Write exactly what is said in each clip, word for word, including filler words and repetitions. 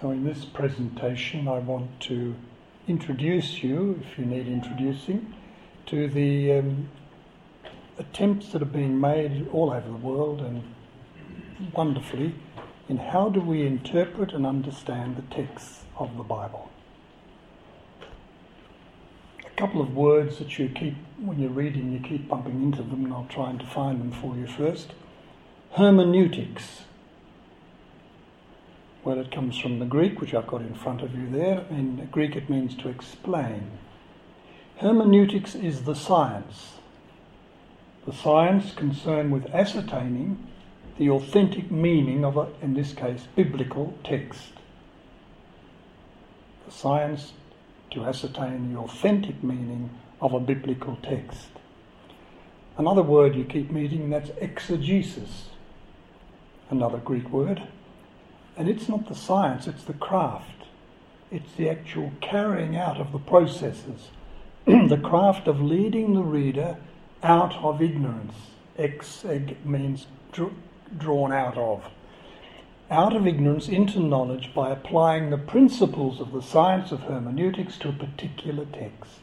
So in this presentation I want to introduce you, if you need introducing, to the um, attempts that have been made all over the world and wonderfully in how do we interpret and understand the texts of the Bible. A couple of words that you keep, when you're reading, you keep bumping into them, and I'll try and define them for you first. Hermeneutics. Well, it comes from the Greek, which I've got in front of you there. In Greek it means to explain. Hermeneutics is the science. The science concerned with ascertaining the authentic meaning of a, in this case, biblical text. The science to ascertain the authentic meaning of a biblical text. Another word you keep meeting, that's exegesis. Another Greek word. And it's not the science, it's the craft. It's the actual carrying out of the processes. The craft of leading the reader out of ignorance. Exeg means dr- drawn out of. Out of ignorance into knowledge by applying the principles of the science of hermeneutics to a particular text.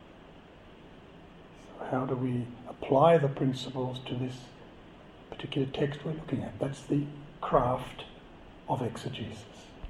So how do we apply the principles to this particular text we're looking at? That's the craft of exegesis.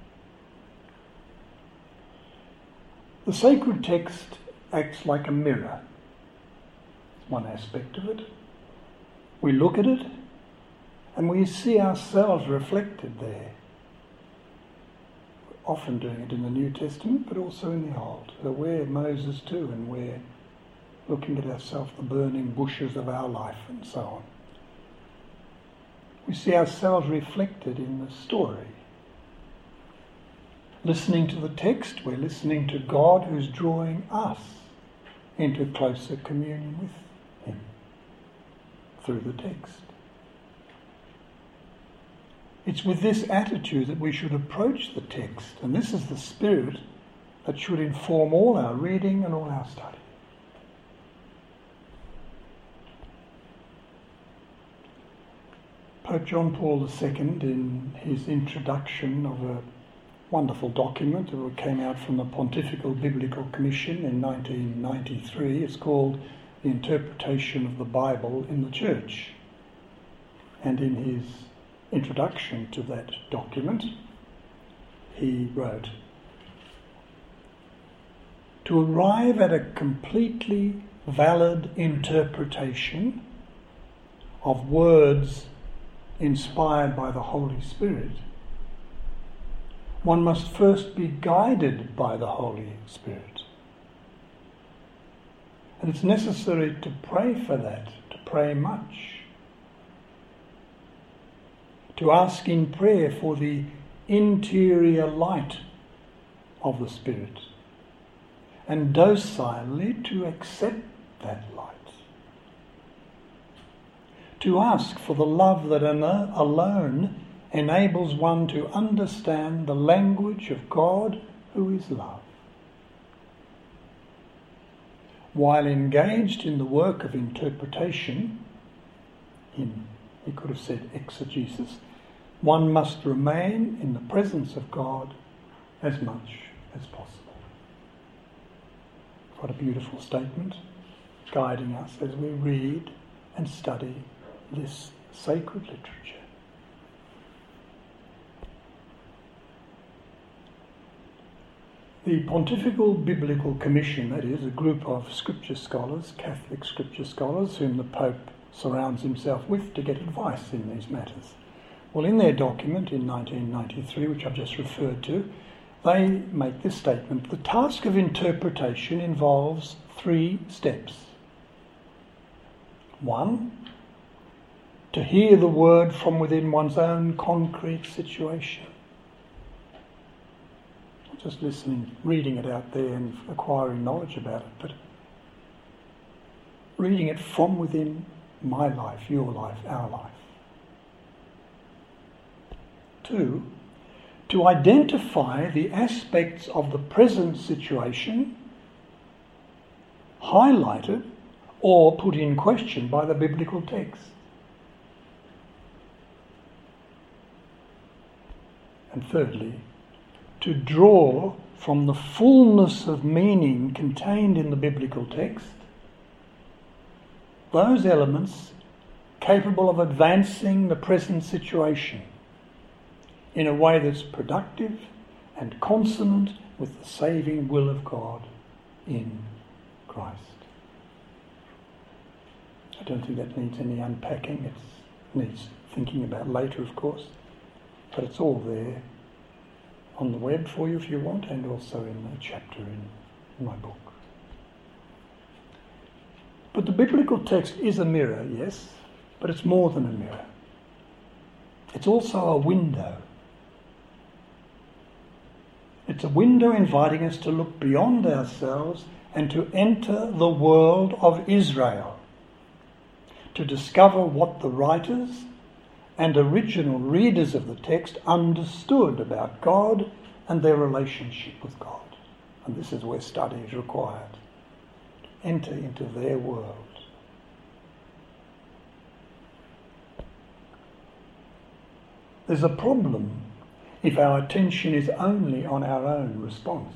The sacred text acts like a mirror. It's one aspect of it. We look at it and we see ourselves reflected there. We're often doing it in the New Testament, but also in the Old. So we're Moses too, and we're looking at ourselves, the burning bushes of our life and so on. We see ourselves reflected in the story. Listening to the text, we're listening to God who's drawing us into closer communion with Him through the text. It's with this attitude that we should approach the text, and this is the spirit that should inform all our reading and all our study. Pope John Paul the Second, in his introduction of a wonderful document that came out from the Pontifical Biblical Commission in nineteen ninety-three, it's called The Interpretation of the Bible in the Church. And in his introduction to that document, he wrote, "To arrive at a completely valid interpretation of words inspired by the Holy Spirit, one must first be guided by the Holy Spirit. And it's necessary to pray for that, to pray much. To ask in prayer for the interior light of the Spirit, and docilely to accept that light. To ask for the love that alone enables one to understand the language of God who is love. While engaged in the work of interpretation, in, he could have said exegesis, one must remain in the presence of God as much as possible." What a beautiful statement, guiding us as we read and study this sacred literature. The Pontifical Biblical Commission, that is, a group of scripture scholars, Catholic scripture scholars, whom the Pope surrounds himself with to get advice in these matters. Well, in their document in nineteen ninety-three, which I've just referred to, they make this statement: the task of interpretation involves three steps. One, to hear the word from within one's own concrete situation. Not just listening, reading it out there and acquiring knowledge about it, but reading it from within my life, your life, our life. Two, to identify the aspects of the present situation highlighted or put in question by the biblical text. And thirdly, to draw from the fullness of meaning contained in the biblical text those elements capable of advancing the present situation in a way that's productive and consonant with the saving will of God in Christ. I don't think that needs any unpacking. It needs thinking about later, of course, but it's all there on the web for you if you want, and also in the chapter in, in my book. But the biblical text is a mirror, yes, but it's more than a mirror. It's also a window. It's a window inviting us to look beyond ourselves and to enter the world of Israel, to discover what the writers and original readers of the text understood about God and their relationship with God. And this is where study is required. To enter into their world. There's a problem if our attention is only on our own response.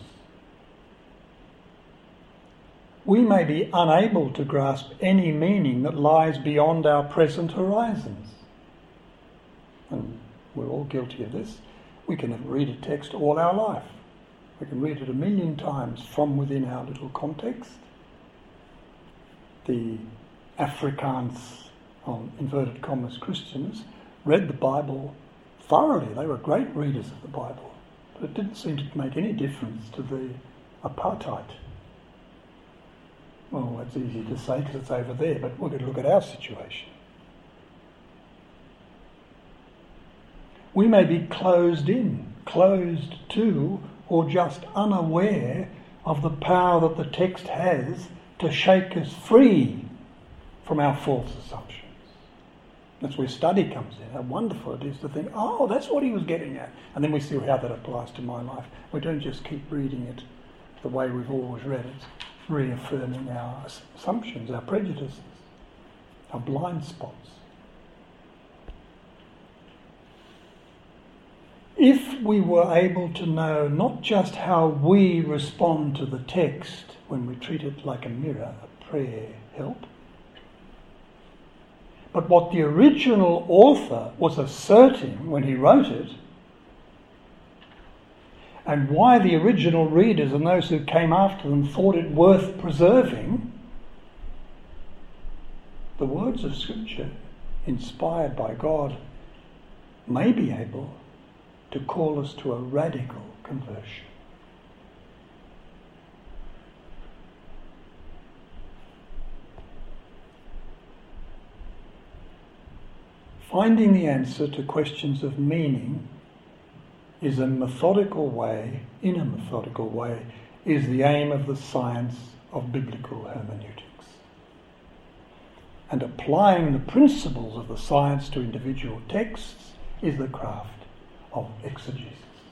We may be unable to grasp any meaning that lies beyond our present horizons. And we're all guilty of this. We can read a text all our life. We can read it a million times from within our little context. The Afrikaans, on inverted commas, Christians read the Bible thoroughly. They were great readers of the Bible. But it didn't seem to make any difference to the apartheid. Well, that's easy to say because it's over there, but we're going to look at our situation. We may be closed in, closed to, or just unaware of the power that the text has to shake us free from our false assumptions. That's where study comes in. How wonderful it is to think, oh, that's what he was getting at. And then we see how that applies to my life. We don't just keep reading it the way we've always read it, reaffirming our assumptions, our prejudices, our blind spots. If we were able to know not just how we respond to the text when we treat it like a mirror, a prayer help, but what the original author was asserting when he wrote it, and why the original readers and those who came after them thought it worth preserving, the words of Scripture, inspired by God, may be able to call us to a radical conversion. Finding the answer to questions of meaning is a methodical way, in a methodical way, is the aim of the science of biblical hermeneutics. And applying the principles of the science to individual texts is the craft of exegesis.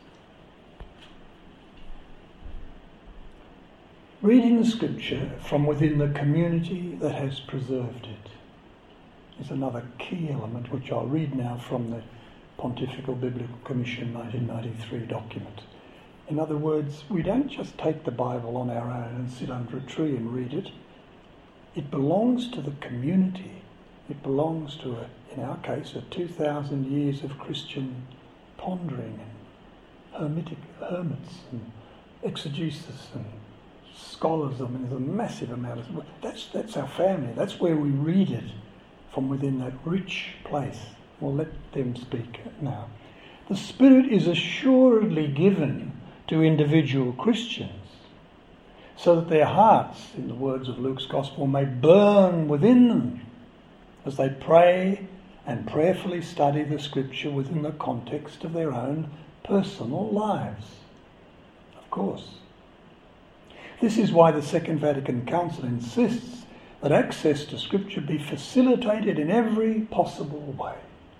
Reading the Scripture from within the community that has preserved it is another key element which I'll read now from the Pontifical Biblical Commission nineteen ninety-three document. In other words, we don't just take the Bible on our own and sit under a tree and read it. It belongs to the community. It belongs to, a, in our case, a two thousand years of Christian pondering and hermetic, hermits and exegesis and scholars. I mean, there's a massive amount of... That's, that's our family. That's where we read it, from within that rich place. We'll let them speak now. The Spirit is assuredly given to individual Christians so that their hearts, in the words of Luke's Gospel, may burn within them as they pray and prayerfully study the Scripture within the context of their own personal lives. Of course. This is why the Second Vatican Council insists that access to Scripture be facilitated in every possible way.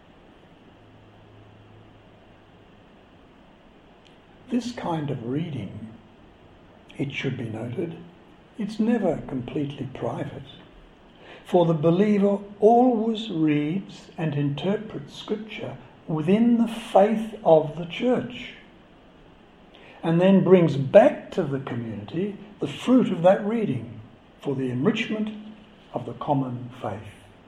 This kind of reading, it should be noted, it's never completely private, for the believer always reads and interprets Scripture within the faith of the Church. and then brings back to the community the fruit of that reading for the enrichment of the common faith.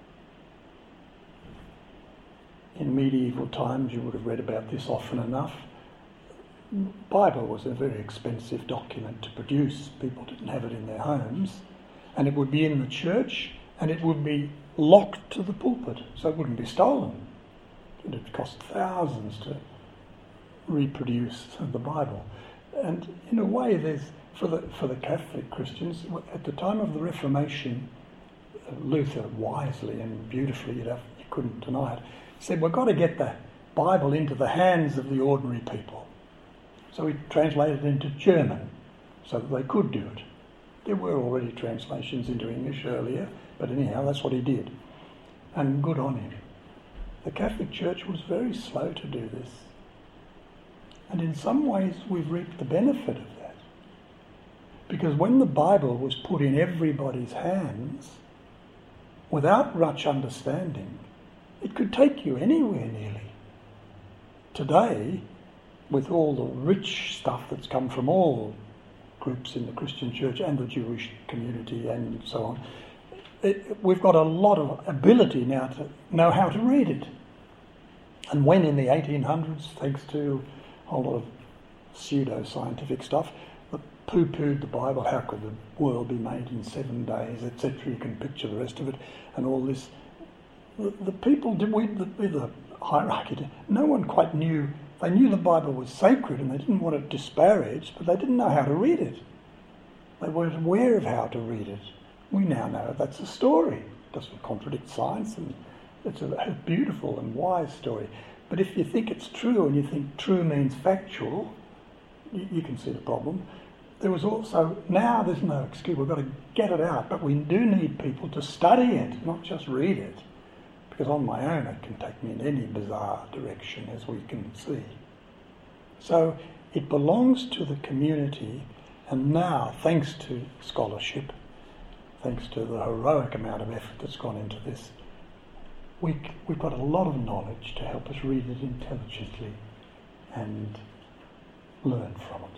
In medieval times, you would have read about this often enough. The Bible was a very expensive document to produce. People didn't have it in their homes, and it would be in the church, and it would be locked to the pulpit, so it wouldn't be stolen. It would cost thousands to reproduce the Bible. And in a way, there's for the for the Catholic Christians, at the time of the Reformation, Luther wisely and beautifully, you know, you couldn't deny it, said, we've got to get the Bible into the hands of the ordinary people. So he translated it into German so that they could do it. There were already translations into English earlier, but anyhow, that's what he did. And good on him. The Catholic Church was very slow to do this. And in some ways, we've reaped the benefit of that. Because when the Bible was put in everybody's hands, without much understanding, it could take you anywhere nearly. Today, with all the rich stuff that's come from all groups in the Christian church and the Jewish community and so on, it, we've got a lot of ability now to know how to read it. And when in the eighteen hundreds, thanks to a whole lot of pseudo-scientific stuff, that poo-pooed the Bible, how could the world be made in seven days, et cetera, you can picture the rest of it, and all this. The, the people, did we, the, the hierarchy, no one quite knew. They knew the Bible was sacred and they didn't want it disparaged, but they didn't know how to read it. They weren't aware of how to read it. We now know that's a story. It doesn't contradict science, and it's a, a beautiful and wise story. But if you think it's true and you think true means factual, you, you can see the problem. There was also, now there's no excuse, we've got to get it out, but we do need people to study it, not just read it. Because on my own it can take me in any bizarre direction, as we can see. So it belongs to the community, and now, thanks to scholarship, thanks to the heroic amount of effort that's gone into this, we, we've got a lot of knowledge to help us read it intelligently and learn from it.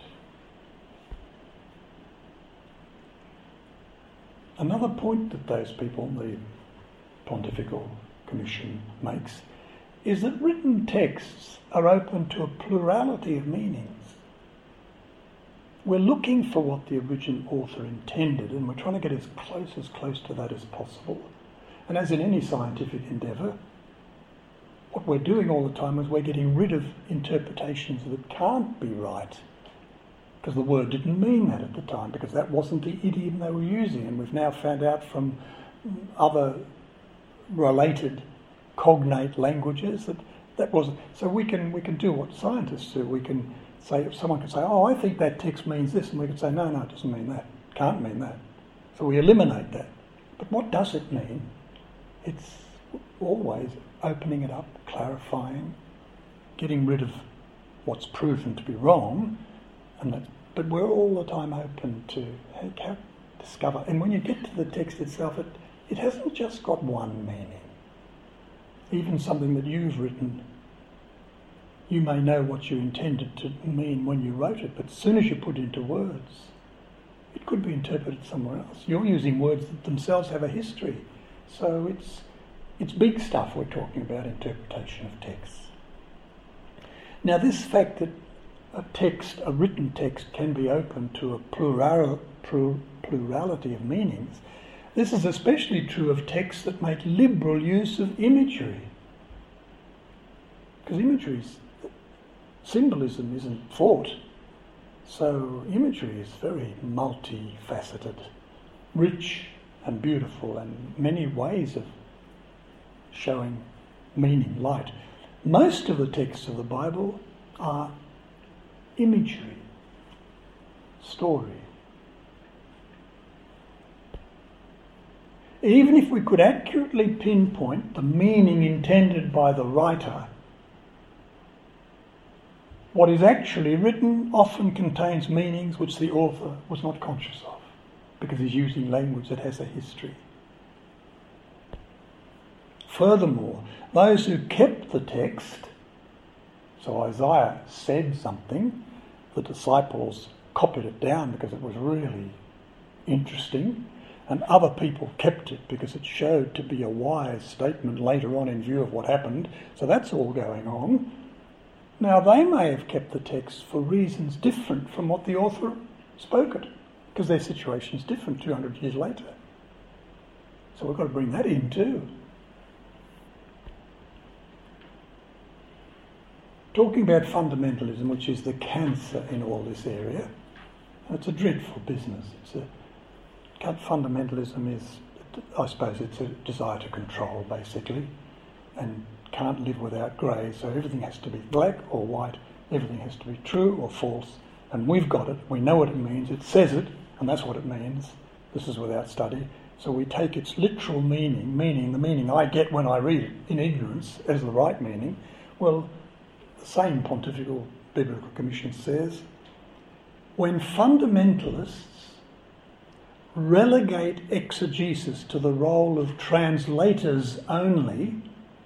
Another point that those people, the Pontifical Commission makes, is that written texts are open to a plurality of meanings. We're looking for what the original author intended, and we're trying to get as close as close to that as possible. And as in any scientific endeavour, what we're doing all the time is we're getting rid of interpretations that can't be right, because the word didn't mean that at the time, because that wasn't the idiom they were using, and we've now found out from other related cognate languages that that wasn't. So we can we can do what scientists do. We can say, if someone can say, oh, I think that text means this, and we can say, no, no, it doesn't mean that. It can't mean that. So we eliminate that. But what does it mean? It's always opening it up, clarifying, getting rid of what's proven to be wrong, and that, but we're all the time open to how, discover. And when you get to the text itself, it It hasn't just got one meaning. Even something that you've written, you may know what you intended to mean when you wrote it, but as soon as you put it into words, it could be interpreted somewhere else. You're using words that themselves have a history. So it's it's big stuff we're talking about, interpretation of texts. Now this fact that a text, a written text, can be open to a plural, plurality of meanings, this is especially true of texts that make liberal use of imagery. Because imagery, symbolism isn't thought, so imagery is very multifaceted, rich and beautiful, and many ways of showing meaning, light. Most of the texts of the Bible are imagery, story. Even if we could accurately pinpoint the meaning intended by the writer, what is actually written often contains meanings which the author was not conscious of, because he's using language that has a history. Furthermore, those who kept the text, so Isaiah said something, the disciples copied it down because it was really interesting, and other people kept it because it showed to be a wise statement later on in view of what happened. So that's all going on. Now, they may have kept the text for reasons different from what the author spoke it, because their situation is different two hundred years later. So we've got to bring that in too. Talking about fundamentalism, which is the cancer in all this area, it's a dreadful business. It's a Fundamentalism is, I suppose, it's a desire to control, basically, and can't live without grey, so everything has to be black or white, everything has to be true or false, and we've got it, we know what it means, it says it, and that's what it means. This is without study. So we take its literal meaning, meaning the meaning I get when I read it in ignorance, as the right meaning. Well, the same Pontifical Biblical Commission says, when fundamentalists relegate exegesis to the role of translators only,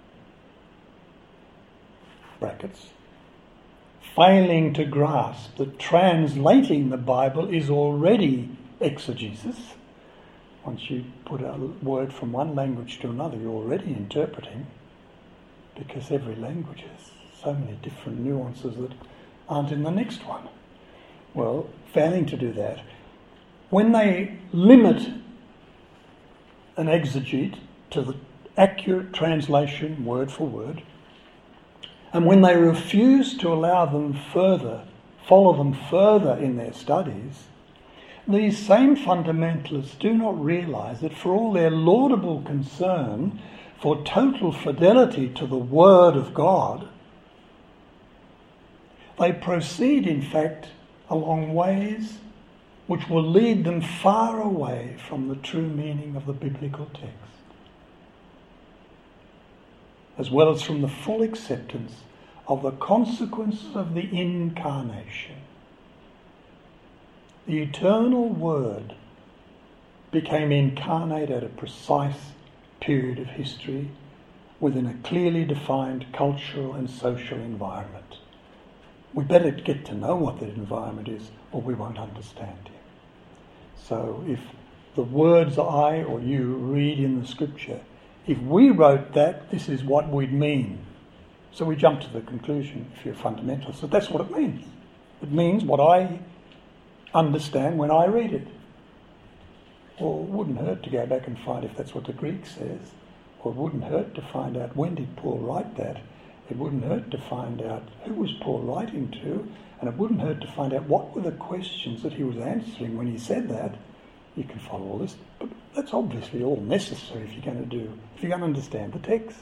brackets, failing to grasp that translating the Bible is already exegesis. Once you put a word from one language to another, you're already interpreting, because every language has so many different nuances that aren't in the next one. Well, failing to do that, when they limit an exegete to the accurate translation word for word, and when they refuse to allow them further, follow them further in their studies, these same fundamentalists do not realise that for all their laudable concern for total fidelity to the Word of God, they proceed, in fact, along ways which will lead them far away from the true meaning of the biblical text, as well as from the full acceptance of the consequences of the incarnation. The eternal Word became incarnate at a precise period of history within a clearly defined cultural and social environment. We better get to know what that environment is, or we won't understand Him. So if the words I or you read in the Scripture, if we wrote that, this is what we'd mean. So we jump to the conclusion, if you're a fundamentalist, that that's what it means. It means what I understand when I read it. Or it wouldn't hurt to go back and find if that's what the Greek says. Or it wouldn't hurt to find out when did Paul write that. It wouldn't hurt to find out who was Paul writing to, and it wouldn't hurt to find out what were the questions that he was answering when he said that. You can follow all this, but that's obviously all necessary if you're going to do, if you're going to understand the text.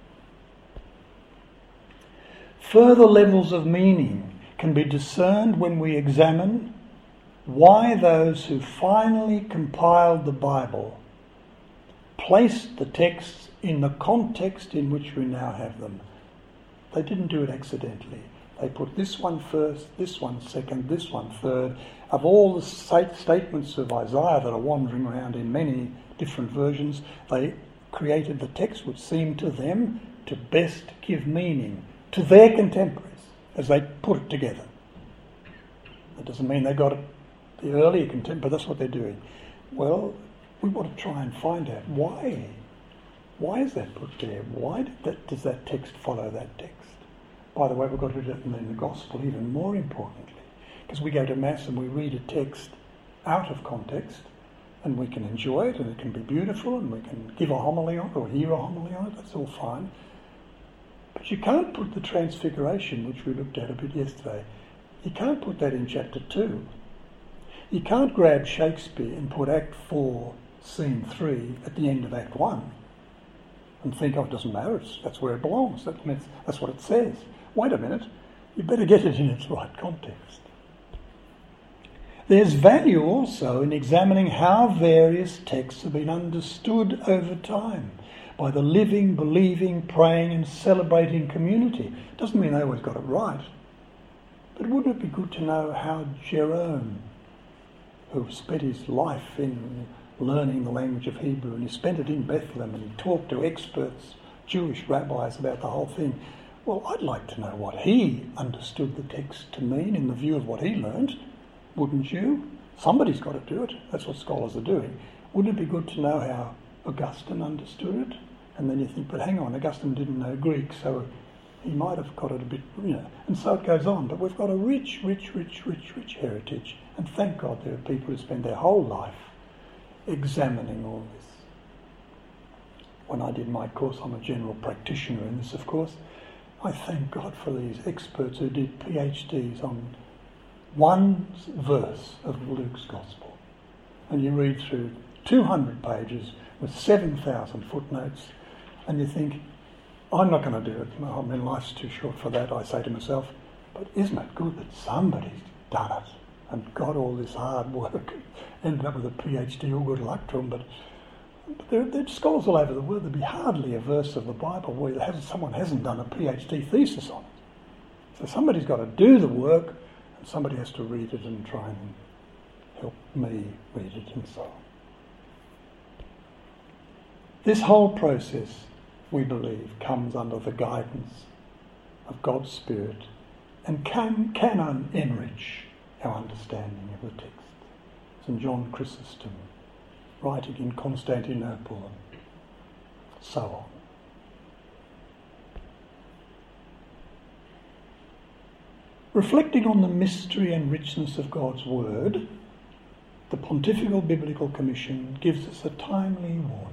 Further levels of meaning can be discerned when we examine why those who finally compiled the Bible placed the texts in the context in which we now have them. They didn't do it accidentally. They put this one first, this one second, this one third. Of all the statements of Isaiah that are wandering around in many different versions, they created the text which seemed to them to best give meaning to their contemporaries as they put it together. That doesn't mean they got it the earlier contemporaries, but that's what they're doing. Well, we want to try and find out why. Why is that put there? Why did that, does that text follow that text? By the way, we've got to do it in the Gospel even more importantly, because we go to Mass and we read a text out of context, and we can enjoy it, and it can be beautiful, and we can give a homily on it, or hear a homily on it, that's all fine. But you can't put the Transfiguration, which we looked at a bit yesterday, you can't put that in chapter two. You can't grab Shakespeare and put Act four, Scene three at the end of Act one and think, oh, it doesn't matter, it's, that's where it belongs, that, that's what it says. Wait a minute, you better get it in its right context. There's value also in examining how various texts have been understood over time by the living, believing, praying and celebrating community. Doesn't mean they always got it right. But wouldn't it be good to know how Jerome, who spent his life in learning the language of Hebrew, and he spent it in Bethlehem, and he talked to experts, Jewish rabbis about the whole thing, well, I'd like to know what he understood the text to mean in the view of what he learned, wouldn't you? Somebody's got to do it. That's what scholars are doing. Wouldn't it be good to know how Augustine understood it? And then you think, but hang on, Augustine didn't know Greek, so he might have got it a bit, you know. And so it goes on. But we've got a rich, rich, rich, rich, rich heritage. And thank God there are people who spend their whole life examining all this. When I did my course, I'm a general practitioner in this, of course. I thank God for these experts who did PhDs on one verse of Luke's Gospel. And you read through two hundred pages with seven thousand footnotes, and you think, I'm not going to do it. I mean, life's too short for that, I say to myself. But isn't it good that somebody's done it and got all this hard work, ended up with a PhD, all good luck to them, but But there, there are scholars all over the world. There'd be hardly a verse of the Bible where there hasn't, someone hasn't done a PhD thesis on it. So somebody's got to do the work, and somebody has to read it and try and help me read it and so on. This whole process, we believe, comes under the guidance of God's Spirit and can, can enrich our understanding of the text. Saint John Chrysostom, writing in Constantinople, and so on. Reflecting on the mystery and richness of God's Word, the Pontifical Biblical Commission gives us a timely warning.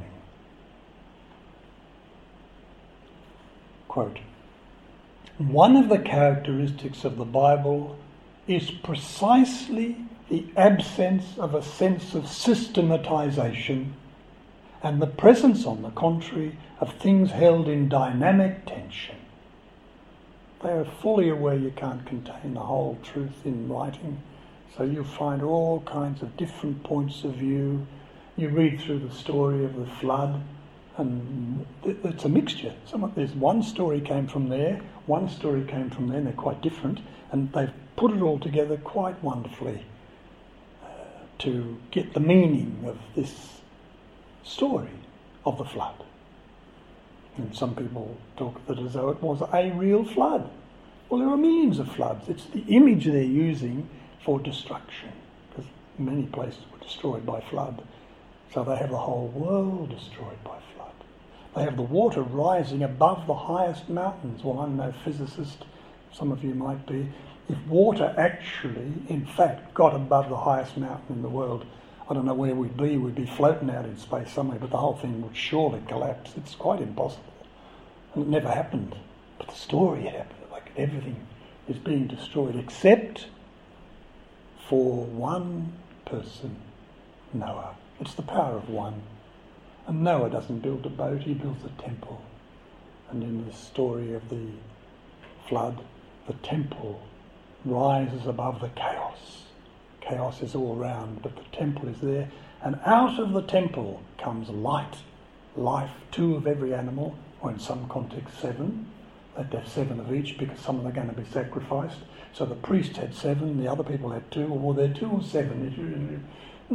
Quote, one of the characteristics of the Bible is precisely the absence of a sense of systematization and the presence, on the contrary, of things held in dynamic tension. They are fully aware you can't contain the whole truth in writing, so you find all kinds of different points of view. You read through the story of the flood, and it's a mixture. Some of, there's one story came from there, one story came from there, and they're quite different, and they've put it all together quite wonderfully to get the meaning of this story of the flood. And some people talk of it as though it was a real flood. Well, there are millions of floods. It's the image they're using for destruction, because many places were destroyed by flood. So they have the whole world destroyed by flood. They have the water rising above the highest mountains. Well, I'm no physicist, some of you might be. If water actually, in fact, got above the highest mountain in the world, I don't know where we'd be. We'd be floating out in space somewhere, but the whole thing would surely collapse. It's quite impossible. And it never happened. But the story happened. Like everything is being destroyed except for one person, Noah. It's the power of one. And Noah doesn't build a boat, he builds a temple. And in the story of the flood, the temple rises above the chaos. Chaos is all around, but the temple is there. And out of the temple comes light, life, two of every animal, or in some contexts seven. They'd have seven of each because some of them are going to be sacrificed. So the priest had seven, the other people had two, or were there two or seven?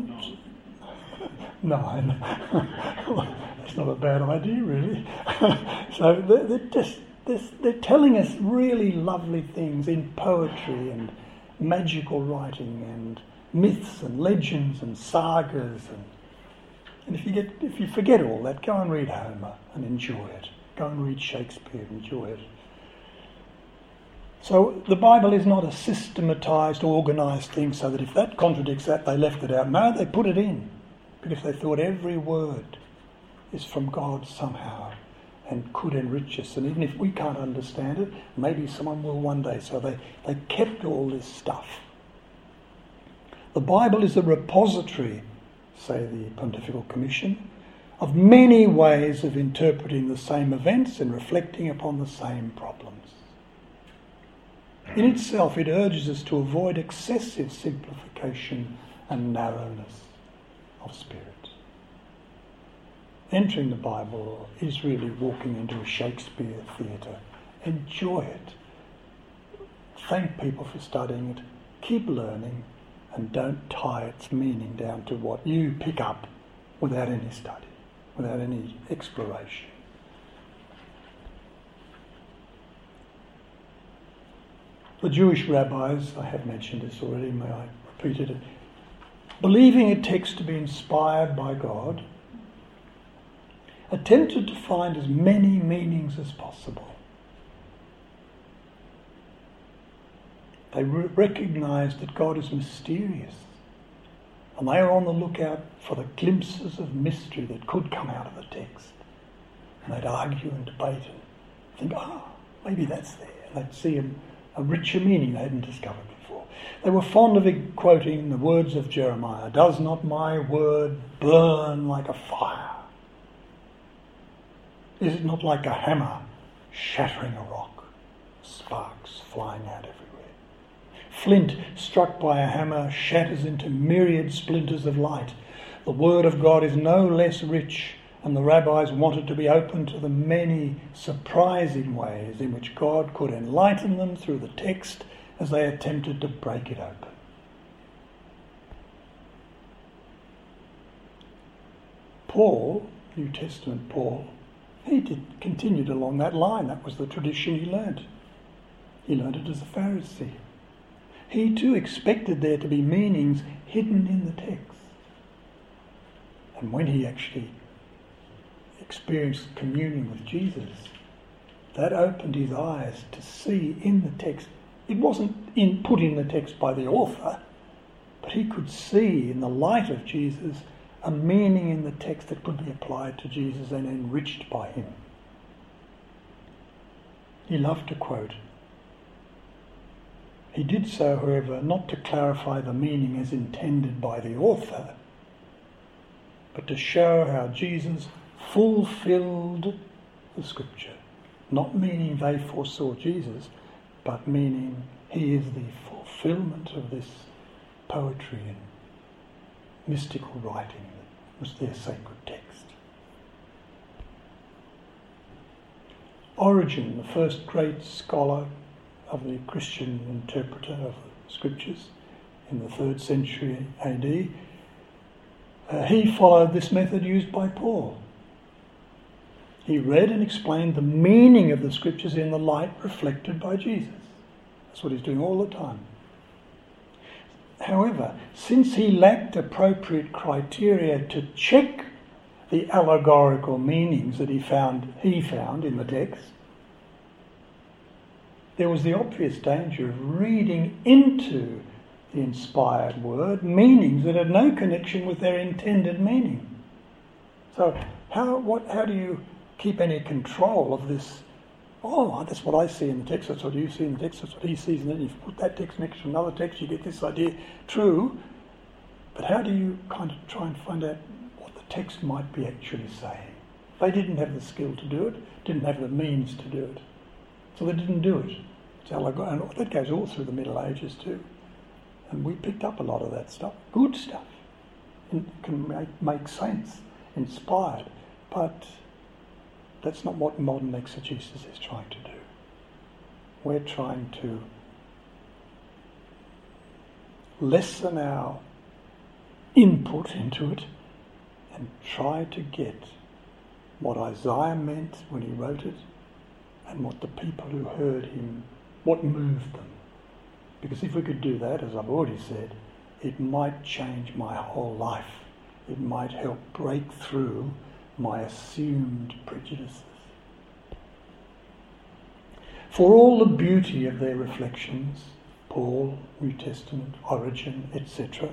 Nine. That's not a bad idea, really. So they're, they're just they're, they're telling us really lovely things in poetry and magical writing and myths and legends and sagas, and and if you get if you forget all that, go and read Homer and enjoy it. Go and read Shakespeare and enjoy it. So the Bible is not a systematised, organised thing so that if that contradicts that, they left it out. No, they put it in because they thought every word is from God somehow and could enrich us. And even if we can't understand it, maybe someone will one day. So they, they kept all this stuff. The Bible is a repository, say the Pontifical Commission, of many ways of interpreting the same events and reflecting upon the same problems. In itself, it urges us to avoid excessive simplification and narrowness of spirit. Entering the Bible is really walking into a Shakespeare theatre. Enjoy it. Thank people for studying it. Keep learning, and don't tie its meaning down to what you pick up without any study, without any exploration. The Jewish rabbis, I have mentioned this already, may I repeat it, believing a text to be inspired by God, attempted to find as many meanings as possible. They re- recognised that God is mysterious, and they are on the lookout for the glimpses of mystery that could come out of the text. And they'd argue and debate and think, ah, oh, maybe that's there. And they'd see a, a richer meaning they hadn't discovered before. They were fond of quoting the words of Jeremiah, "Does not my word burn like a fire? Is it not like a hammer shattering a rock? Sparks flying out everywhere. Flint struck by a hammer shatters into myriad splinters of light. The word of God is no less rich," and the rabbis wanted to be open to the many surprising ways in which God could enlighten them through the text as they attempted to break it open. Paul, New Testament Paul, he did, continued along that line. That was the tradition he learnt. He learnt it as a Pharisee. He too expected there to be meanings hidden in the text. And when he actually experienced communion with Jesus, that opened his eyes to see in the text. It wasn't in, put in the text by the author, but he could see in the light of Jesus a meaning in the text that could be applied to Jesus and enriched by him. He loved to quote. He did so, however, not to clarify the meaning as intended by the author, but to show how Jesus fulfilled the scripture. Not meaning they foresaw Jesus, but meaning he is the fulfillment of this poetry and mystical writing that was their sacred text. Origen, the first great scholar of the Christian interpreter of the scriptures in the third century A D, uh, he followed this method used by Paul. He read and explained the meaning of the scriptures in the light reflected by Jesus. That's what he's doing all the time. However, since he lacked appropriate criteria to check the allegorical meanings that he found he found in the text, there was the obvious danger of reading into the inspired word meanings that had no connection with their intended meaning. So how what how do you keep any control of this? Oh, that's what I see in the text, that's what you see in the text, that's what he sees, and then you put that text next to another text, you get this idea. True, but how do you kind of try and find out what the text might be actually saying? They didn't have the skill to do it, didn't have the means to do it, so they didn't do it. It's allegor- and that goes all through the Middle Ages too. And we picked up a lot of that stuff, good stuff. It can make, make sense, inspired, but that's not what modern exegesis is trying to do. We're trying to lessen our input into it and try to get what Isaiah meant when he wrote it and what the people who heard him, what moved them. Because if we could do that, as I've already said, it might change my whole life. It might help break through my assumed prejudices. For all the beauty of their reflections, Paul, New Testament, Origen, et cetera,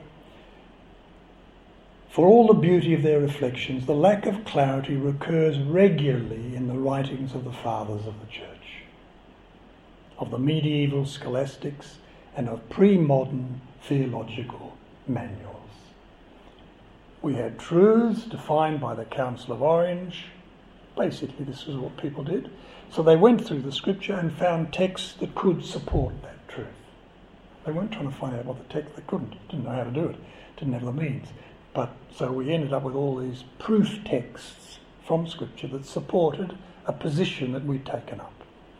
for all the beauty of their reflections, the lack of clarity recurs regularly in the writings of the fathers of the Church, of the medieval scholastics, and of pre-modern theological manuals. We had truths defined by the Council of Orange. Basically, this was what people did. So they went through the scripture and found texts that could support that truth. They weren't trying to find out what the text, they couldn't, didn't know how to do it, didn't have the means. But so we ended up with all these proof texts from scripture that supported a position that we'd taken up.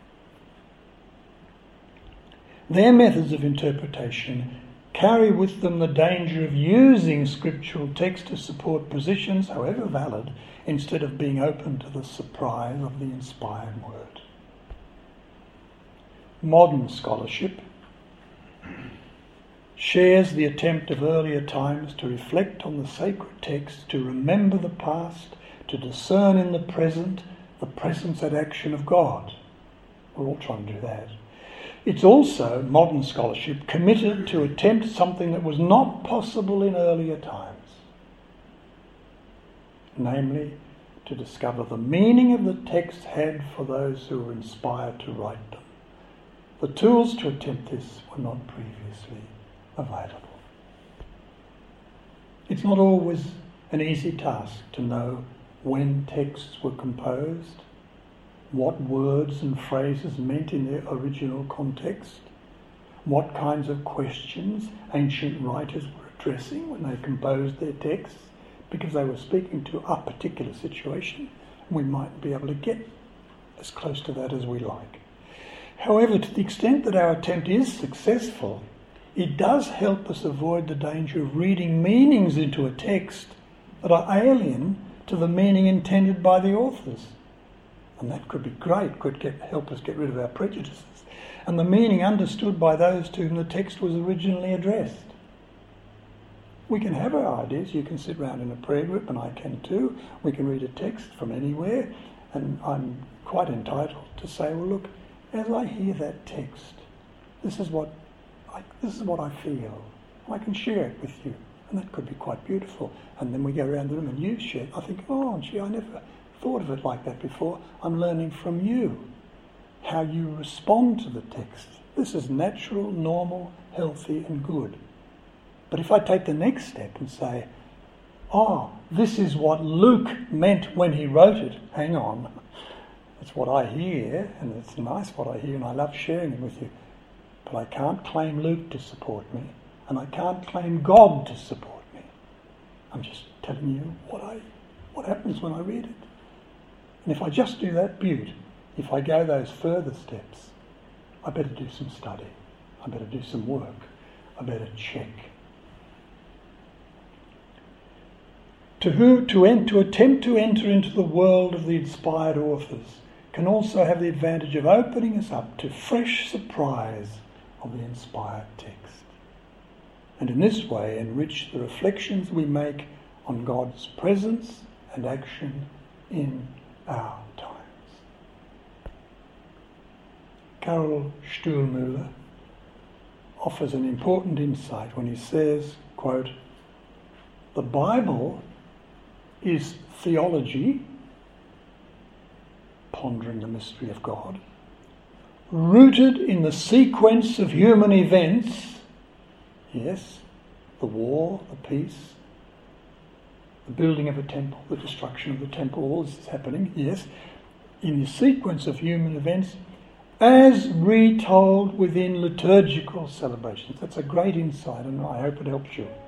Their methods of interpretation carry with them the danger of using scriptural text to support positions, however valid, instead of being open to the surprise of the inspired word. Modern scholarship, shares the attempt of earlier times to reflect on the sacred text, to remember the past, to discern in the present the presence and action of God. We're all trying to do that. It's also, modern scholarship, committed to attempt something that was not possible in earlier times. Namely, to discover the meaning of the text had for those who were inspired to write them. The tools to attempt this were not previously available. It's not always an easy task to know when texts were composed, what words and phrases meant in their original context, what kinds of questions ancient writers were addressing when they composed their texts, because they were speaking to a particular situation. We might be able to get as close to that as we like. However, to the extent that our attempt is successful, it does help us avoid the danger of reading meanings into a text that are alien to the meaning intended by the authors. And that could be great, could get, help us get rid of our prejudices. And the meaning understood by those to whom the text was originally addressed. We can have our ideas. You can sit around in a prayer group, and I can too. We can read a text from anywhere, and I'm quite entitled to say, well, look, as I hear that text, this is what I, this is what I feel. I can share it with you, and that could be quite beautiful. And then we go around the room and you share it. I think, oh, gee, I never thought of it like that before. I'm learning from you how you respond to the text. This is natural, normal, healthy, and good. But if I take the next step and say, oh, this is what Luke meant when he wrote it, hang on, it's what I hear, and it's nice what I hear, and I love sharing it with you, but I can't claim Luke to support me, and I can't claim God to support me. I'm just telling you what I, what happens when I read it. And if I just do that, beaut. If I go those further steps, I better do some study. I better do some work. I better check. To who to, ent- to attempt to enter into the world of the inspired authors can also have the advantage of opening us up to fresh surprise of the inspired text, and in this way enrich the reflections we make on God's presence and action in our times. Karl Stuhlmüller offers an important insight when he says, quote, "The Bible is theology, pondering the mystery of God, rooted in the sequence of human events, yes, the war, the peace, the building of a temple, the destruction of the temple, all this is happening, yes, in the sequence of human events, as retold within liturgical celebrations." That's a great insight, and I hope it helps you.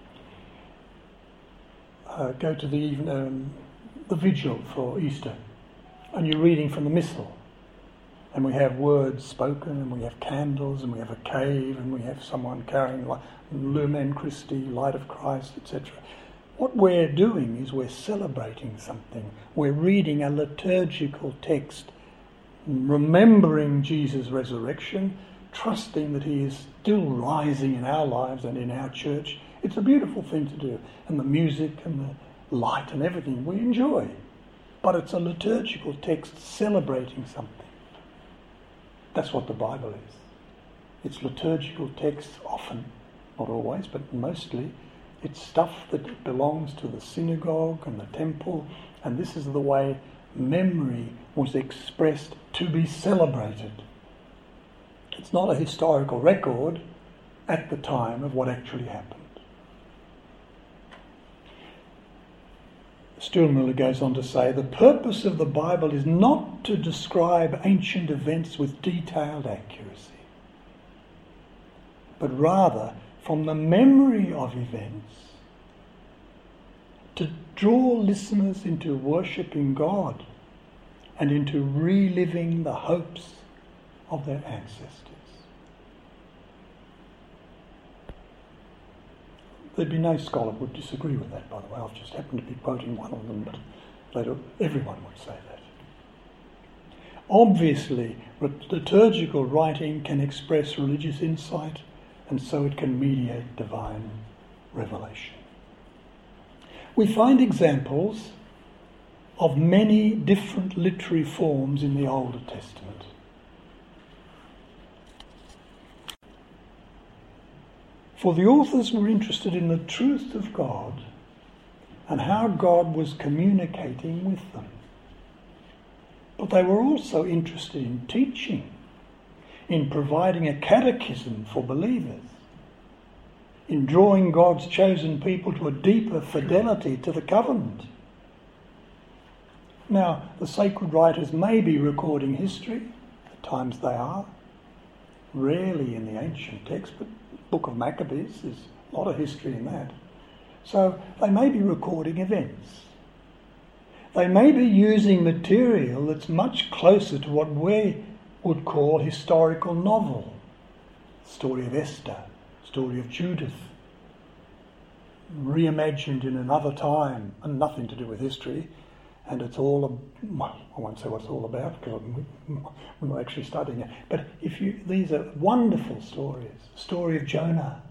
Uh, go to the even, um, the vigil for Easter, and you're reading from the Missal, and we have words spoken, and we have candles, and we have a cave, and we have someone carrying like Lumen Christi, light of Christ, et cetera. What we're doing is we're celebrating something. We're reading a liturgical text, remembering Jesus' resurrection, trusting that he is still rising in our lives and in our church. It's a beautiful thing to do. And the music and the light and everything we enjoy. But it's a liturgical text celebrating something. That's what the Bible is. It's liturgical texts often, not always, but mostly. It's stuff that belongs to the synagogue and the temple. And this is the way memory was expressed to be celebrated. It's not a historical record at the time of what actually happened. Stuhlmüller goes on to say, the purpose of the Bible is not to describe ancient events with detailed accuracy, but rather from the memory of events to draw listeners into worshipping God and into reliving the hopes of their ancestors. There'd be no scholar who would disagree with that, by the way. I've just happened to be quoting one of them, but later everyone would say that. Obviously, liturgical writing can express religious insight and so it can mediate divine revelation. We find examples of many different literary forms in the Older Testament. For the authors were interested in the truth of God and how God was communicating with them. But they were also interested in teaching, in providing a catechism for believers, in drawing God's chosen people to a deeper fidelity to the covenant. Now, the sacred writers may be recording history, at times they are, rarely in the ancient text, but the Book of Maccabees, there's a lot of history in that. So they may be recording events. They may be using material that's much closer to what we would call historical novel. Story of Esther, story of Judith, reimagined in another time and nothing to do with history. And it's all, well, I won't say what it's all about because we're not actually studying it. But if you, these are wonderful stories. The story of Jonah.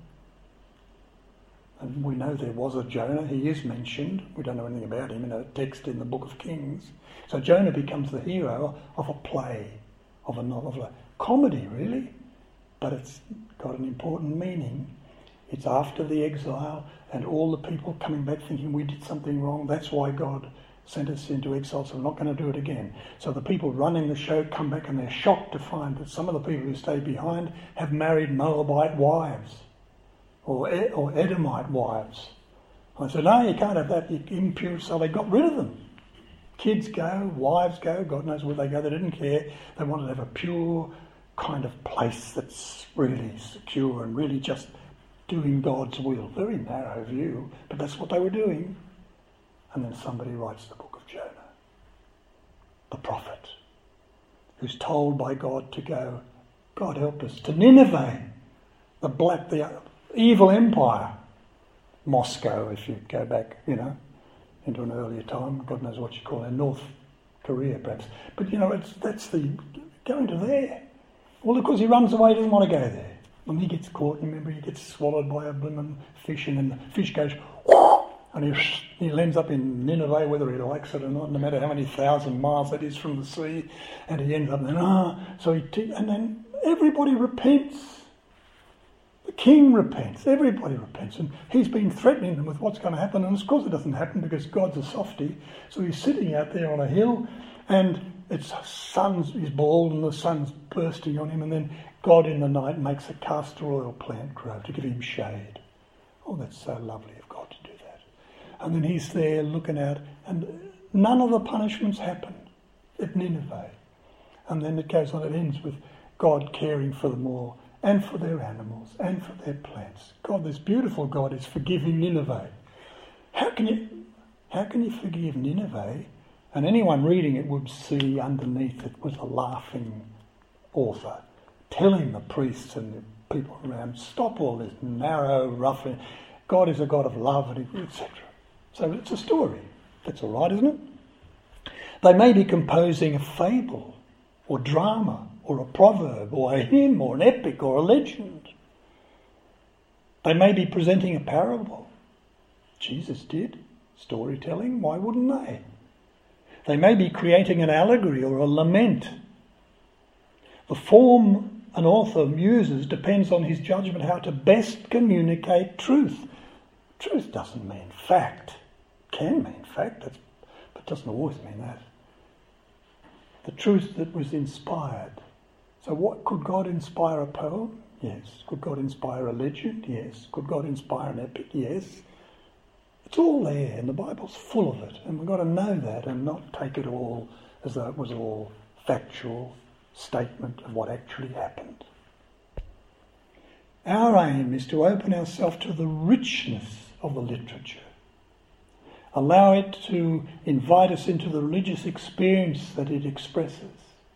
And we know there was a Jonah. He is mentioned. We don't know anything about him in a text in the Book of Kings. So Jonah becomes the hero of a play, of a novel, of a comedy, really. But it's got an important meaning. It's after the exile and all the people coming back thinking we did something wrong. That's why God sent us into exile, so we're not going to do it again. So the people running the show come back and they're shocked to find that some of the people who stayed behind have married Moabite wives or, or Edomite wives. And I said, no, you can't have that, you're impure. So they got rid of them. Kids go, wives go, God knows where they go, they didn't care. They wanted to have a pure kind of place that's really secure and really just doing God's will. Very narrow view, but that's what they were doing. And then somebody writes the book of Jonah, the prophet, who's told by God to go, God help us, to Nineveh, the black, the evil empire, Moscow, if you go back, you know, into an earlier time. God knows what you call it, North Korea perhaps. But, you know, it's that's the, going to there. Well, of course, he runs away, doesn't want to go there. When he gets caught, remember, he gets swallowed by a blooming fish, and then the fish goes, and he, he ends up in Nineveh, whether he likes it or not, no matter how many thousand miles that is from the sea, and he ends up there, ah, so he, t- and then everybody repents. The king repents, everybody repents, and he's been threatening them with what's going to happen, and of course it doesn't happen because God's a softie, so he's sitting out there on a hill, and it's sun's, he's bald, and the sun's bursting on him, and then God in the night makes a castor oil plant grow to give him shade. Oh, that's so lovely of God to do that. And then he's there looking out, and none of the punishments happen at Nineveh. And then it goes on, it ends with God caring for them all, and for their animals, and for their plants. God, this beautiful God, is forgiving Nineveh. How can you, how can you forgive Nineveh? And anyone reading it would see underneath it was a laughing author, telling the priests and the people around, stop all this narrow, rough, God is a God of love, et cetera. So it's a story. That's all right, isn't it? They may be composing a fable or drama or a proverb or a hymn or an epic or a legend. They may be presenting a parable. Jesus did. Storytelling, why wouldn't they? They may be creating an allegory or a lament. The form an author uses depends on his judgment how to best communicate truth. Truth doesn't mean fact. Can mean fact, that's, but doesn't always mean that. The truth that was inspired. So what, could God inspire a poem? Yes. Could God inspire a legend? Yes. Could God inspire an epic? Yes. It's all there, and the Bible's full of it, and we've got to know that and not take it all as though it was all factual statement of what actually happened. Our aim is to open ourselves to the richness of the literature. Allow it to invite us into the religious experience that it expresses.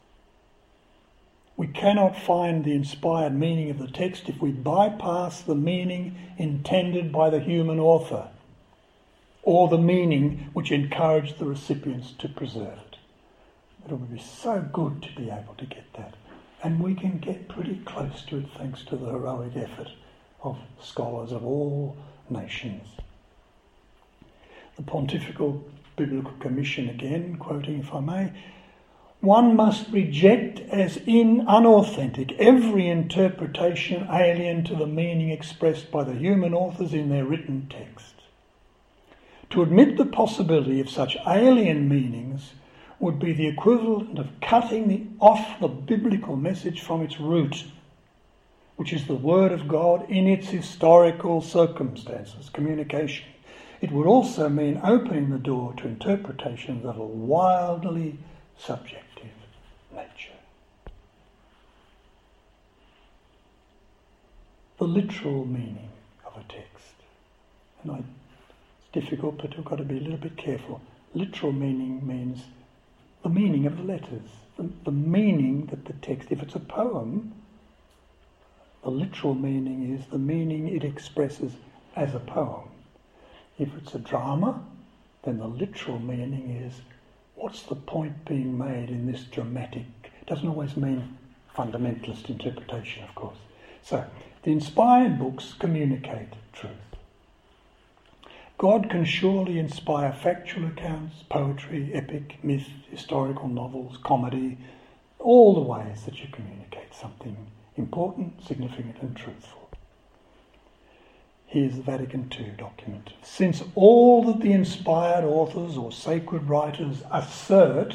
We cannot find the inspired meaning of the text if we bypass the meaning intended by the human author, or the meaning which encouraged the recipients to preserve it. It would be so good to be able to get that. And we can get pretty close to it thanks to the heroic effort of scholars of all nations. The Pontifical Biblical Commission, again, quoting if I may, one must reject as in unauthentic every interpretation alien to the meaning expressed by the human authors in their written text. To admit the possibility of such alien meanings would be the equivalent of cutting the, off the biblical message from its root, which is the Word of God in its historical circumstances, communication. It would also mean opening the door to interpretations of a wildly subjective nature. The literal meaning of a text. And I, it's difficult, but we've got to be a little bit careful. Literal meaning means the meaning of the letters, the, the meaning that the text, if it's a poem, the literal meaning is the meaning it expresses as a poem. If it's a drama, then the literal meaning is what's the point being made in this dramatic? It doesn't always mean fundamentalist interpretation, of course. So, the inspired books communicate truth. God can surely inspire factual accounts, poetry, epic, myth, historical novels, comedy, all the ways that you communicate something important, significant and truthful. Here's the Vatican Two document. Since all that the inspired authors or sacred writers assert,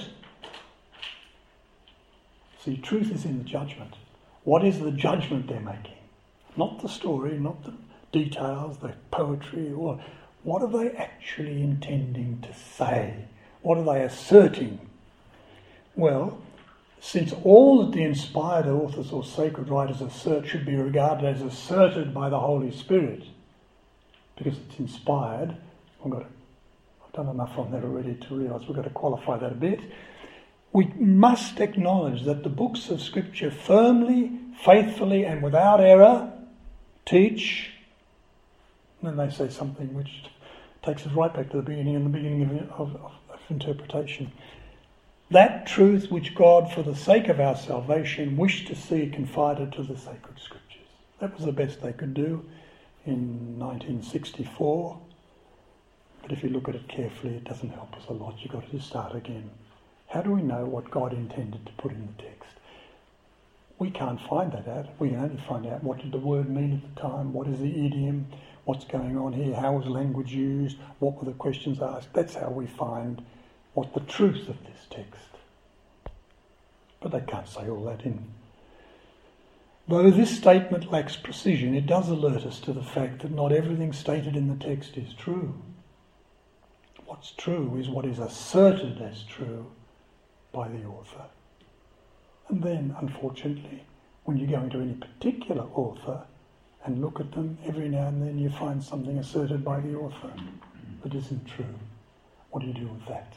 see, truth is in the judgment. What is the judgment they're making? Not the story, not the details, the poetry, or what are they actually intending to say? What are they asserting? Well, since all that the inspired authors or sacred writers assert should be regarded as asserted by the Holy Spirit, because it's inspired, I've, got to, I've done enough on that already to realise we've got to qualify that a bit. We must acknowledge that the books of Scripture firmly, faithfully and without error teach, and then they say something which takes us right back to the beginning and the beginning of, of, of interpretation. That truth which God, for the sake of our salvation, wished to see confided to the sacred Scriptures. That was the best they could do in nineteen sixty-four. But if you look at it carefully, it doesn't help us a lot. You've got to start again. How do we know what God intended to put in the text? We can't find that out. We can only find out what did the word mean at the time, what is the idiom, what's going on here, how was language used, what were the questions asked. That's how we find what the truth of this text. But they can't say all that in. Though this statement lacks precision, it does alert us to the fact that not everything stated in the text is true. What's true is what is asserted as true by the author. And then, unfortunately, when you go into any particular author and look at them, every now and then you find something asserted by the author that isn't true. What do you do with that?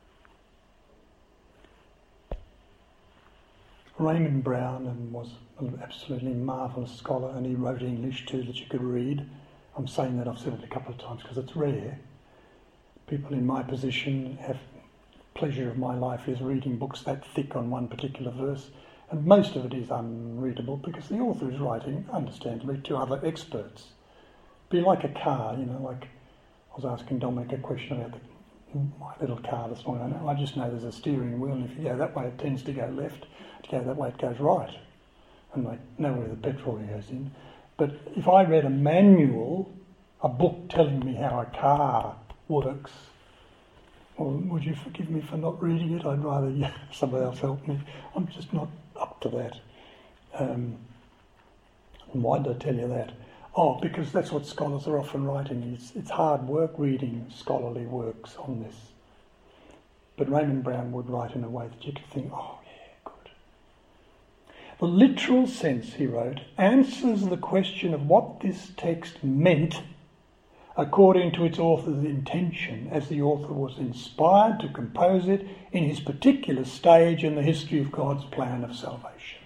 Raymond Brown and was an absolutely marvellous scholar, and he wrote English too that you could read. I'm saying that, I've said it a couple of times because it's rare. People in my position have pleasure of my life is reading books that thick on one particular verse, and most of it is unreadable because the author is writing, understandably, to other experts. Be like a car, you know, like I was asking Dominic a question about the, my little car this morning. I just know there's a steering wheel, and if you go that way it tends to go left, to go that way it goes right, and I know where the petrol goes in. But if I read a manual, a book telling me how a car works, well, would you forgive me for not reading it? I'd rather yeah, somebody else help me. I'm just not up to that. Um, and why did I tell you that? Oh, because that's what scholars are often writing. It's, it's hard work reading scholarly works on this. But Raymond Brown would write in a way that you could think, oh yeah, good. The literal sense, he wrote, answers the question of what this text meant according to its author's intention, as the author was inspired to compose it in his particular stage in the history of God's plan of salvation.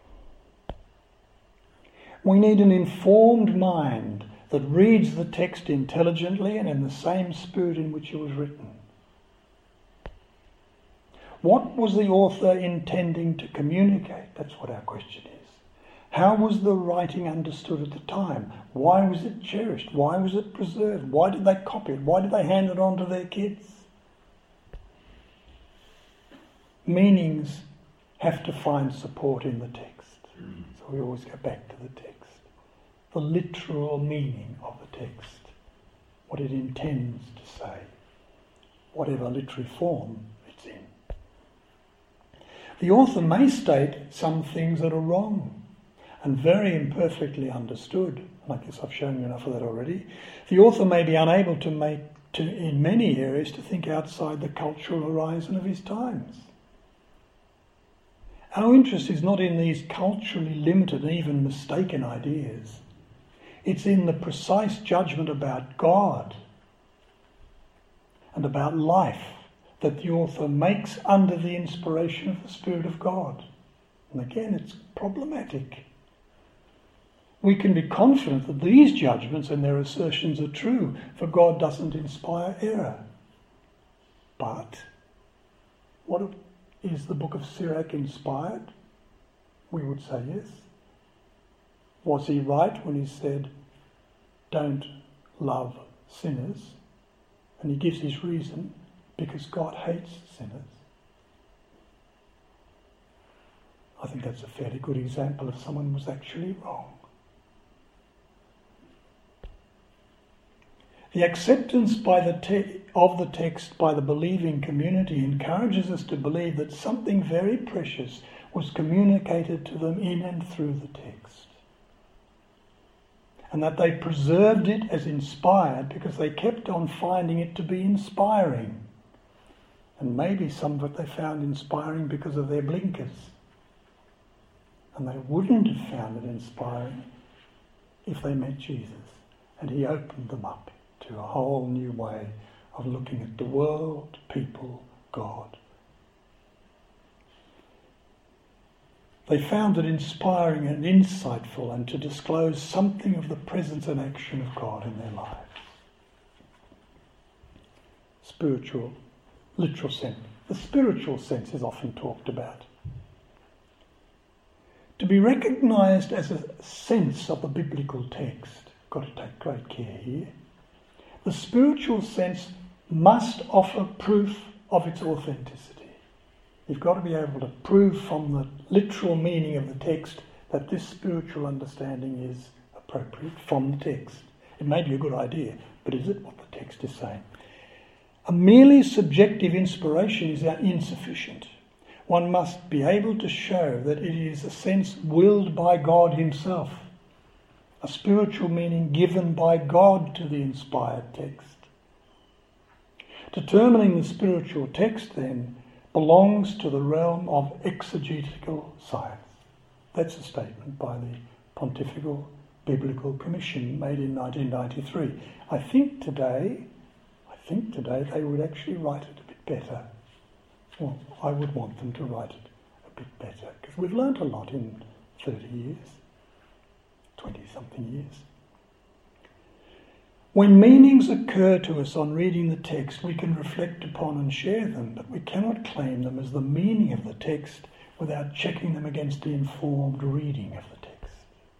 We need an informed mind that reads the text intelligently and in the same spirit in which it was written. What was the author intending to communicate? That's what our question is. How was the writing understood at the time? Why was it cherished? Why was it preserved? Why did they copy it? Why did they hand it on to their kids? Meanings have to find support in the text. So we always go back to the text. The literal meaning of the text. What it intends to say. Whatever literary form it's in. The author may state some things that are wrong and very imperfectly understood. I guess I've shown you enough of that already. The author may be unable to make, to, in many areas, to think outside the cultural horizon of his times. Our interest is not in these culturally limited and even mistaken ideas. It's in the precise judgment about God and about life that the author makes under the inspiration of the Spirit of God. And again, it's problematic. We can be confident that these judgments and their assertions are true, for God doesn't inspire error. But what is the book of Sirach inspired? We would say yes. Was he right when he said, don't love sinners? And he gives his reason, because God hates sinners. I think that's a fairly good example of someone who was actually wrong. The acceptance by the te- of the text by the believing community encourages us to believe that something very precious was communicated to them in and through the text. And that they preserved it as inspired because they kept on finding it to be inspiring. And maybe some of it they found inspiring because of their blinkers. And they wouldn't have found it inspiring if they met Jesus. And he opened them up to a whole new way of looking at the world, people, God. They found it inspiring and insightful, and to disclose something of the presence and action of God in their lives. Spiritual, literal sense. The spiritual sense is often talked about. To be recognised as a sense of the biblical text, got to take great care here. The spiritual sense must offer proof of its authenticity. You've got to be able to prove from the literal meaning of the text that this spiritual understanding is appropriate from the text. It may be a good idea, but is it what the text is saying? A merely subjective inspiration is insufficient. One must be able to show that it is a sense willed by God himself, a spiritual meaning given by God to the inspired text. Determining the spiritual text, then, belongs to the realm of exegetical science. That's a statement by the Pontifical Biblical Commission made in nineteen ninety-three. I think today, I think today they would actually write it a bit better. Well, I would want them to write it a bit better, because we've learnt a lot in thirty years, twenty-something years. When meanings occur to us on reading the text, we can reflect upon and share them, but we cannot claim them as the meaning of the text without checking them against the informed reading of the text.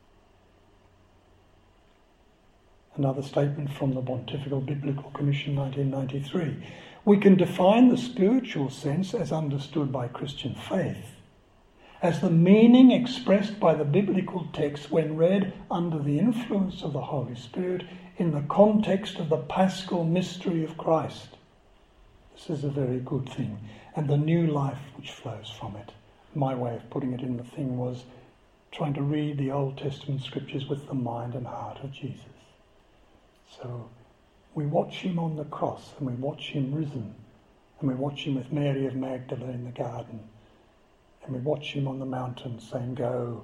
Another statement from the Pontifical Biblical Commission nineteen ninety-three. We can define the spiritual sense as understood by Christian faith as the meaning expressed by the biblical text when read under the influence of the Holy Spirit in the context of the paschal mystery of Christ. This is a very good thing, and the new life which flows from it. My way of putting it in the thing was trying to read the Old Testament scriptures with the mind and heart of Jesus. So we watch him on the cross, and we watch him risen, and we watch him with Mary of Magdala in the garden, and we watch him on the mountain saying, go.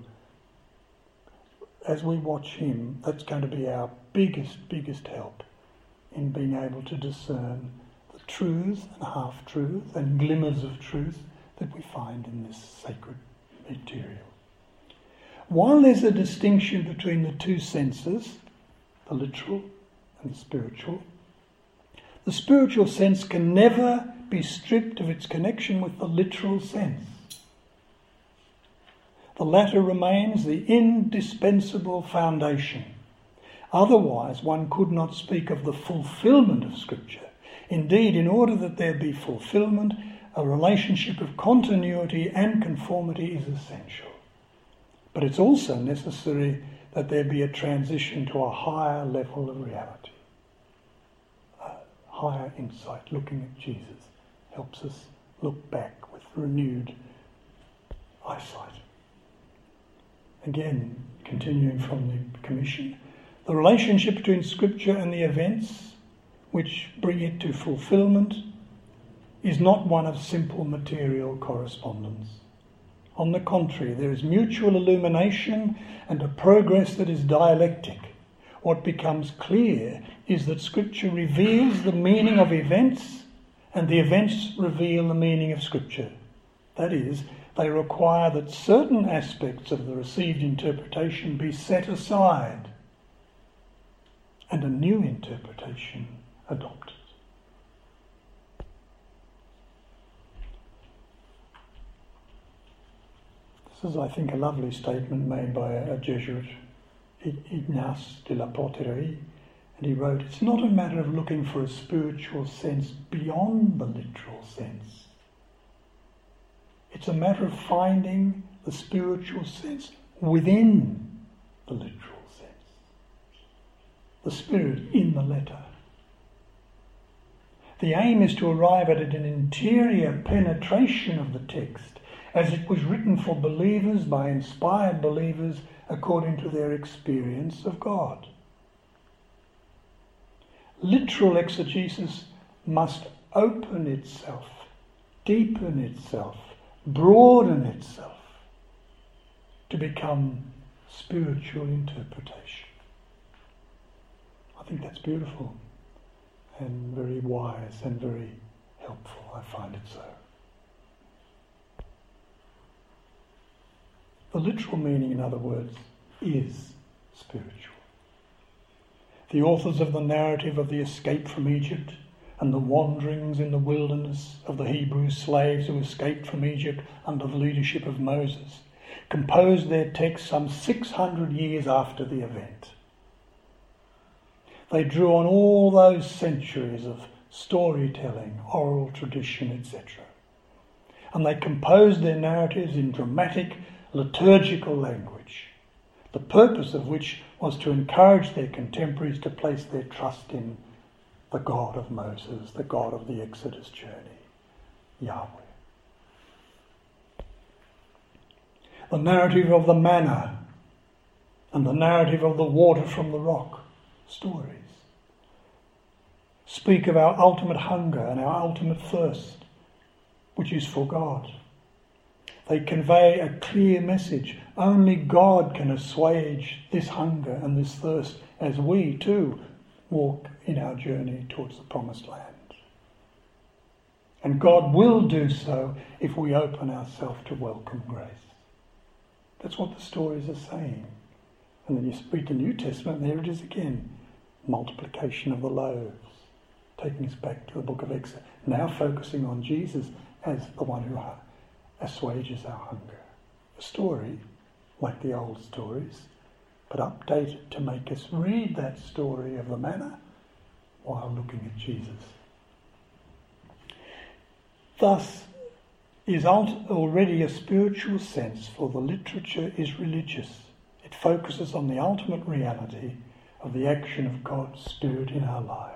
As we watch him, that's going to be our biggest, biggest help in being able to discern the truths and half-truths and glimmers of truth that we find in this sacred material. While there's a distinction between the two senses, the literal and the spiritual, the spiritual sense can never be stripped of its connection with the literal sense. The latter remains the indispensable foundation. Otherwise, one could not speak of the fulfilment of Scripture. Indeed, in order that there be fulfilment, a relationship of continuity and conformity is essential. But it's also necessary that there be a transition to a higher level of reality. A higher insight, looking at Jesus, helps us look back with renewed eyesight. Again, continuing from the Commission, the relationship between Scripture and the events which bring it to fulfilment is not one of simple material correspondence. On the contrary, there is mutual illumination and a progress that is dialectic. What becomes clear is that Scripture reveals the meaning of events and the events reveal the meaning of Scripture. That is, they require that certain aspects of the received interpretation be set aside and a new interpretation adopted. This is, I think, a lovely statement made by a Jesuit, Ignace de la Porterie, and he wrote, "It's not a matter of looking for a spiritual sense beyond the literal sense. It's a matter of finding the spiritual sense within the literal sense. The Spirit in the letter. The aim is to arrive at an interior penetration of the text as it was written for believers by inspired believers according to their experience of God. Literal exegesis must open itself, deepen itself, broaden itself to become spiritual interpretation." I think that's beautiful and very wise and very helpful. I find it so. The literal meaning, in other words, is spiritual. The authors of the narrative of the escape from Egypt and the wanderings in the wilderness of the Hebrew slaves who escaped from Egypt under the leadership of Moses composed their text some six hundred years after the event. They drew on all those centuries of storytelling, oral tradition, et cetera. And they composed their narratives in dramatic, liturgical language, the purpose of which was to encourage their contemporaries to place their trust in the God of Moses, the God of the Exodus journey, Yahweh. The narrative of the manna and the narrative of the water from the rock stories speak of our ultimate hunger and our ultimate thirst, which is for God. They convey a clear message. Only God can assuage this hunger and this thirst as we too walk in our journey towards the promised land. And God will do so if we open ourselves to welcome grace. That's what the stories are saying. And then you read the New Testament, and there it is again. Multiplication of the loaves, taking us back to the book of Exodus. Now focusing on Jesus as the one who assuages our hunger. A story, like the old stories, but updated to make us read that story of the manna while looking at Jesus. Thus is already a spiritual sense, for the literature is religious. It focuses on the ultimate reality of the action of God's Spirit in our lives.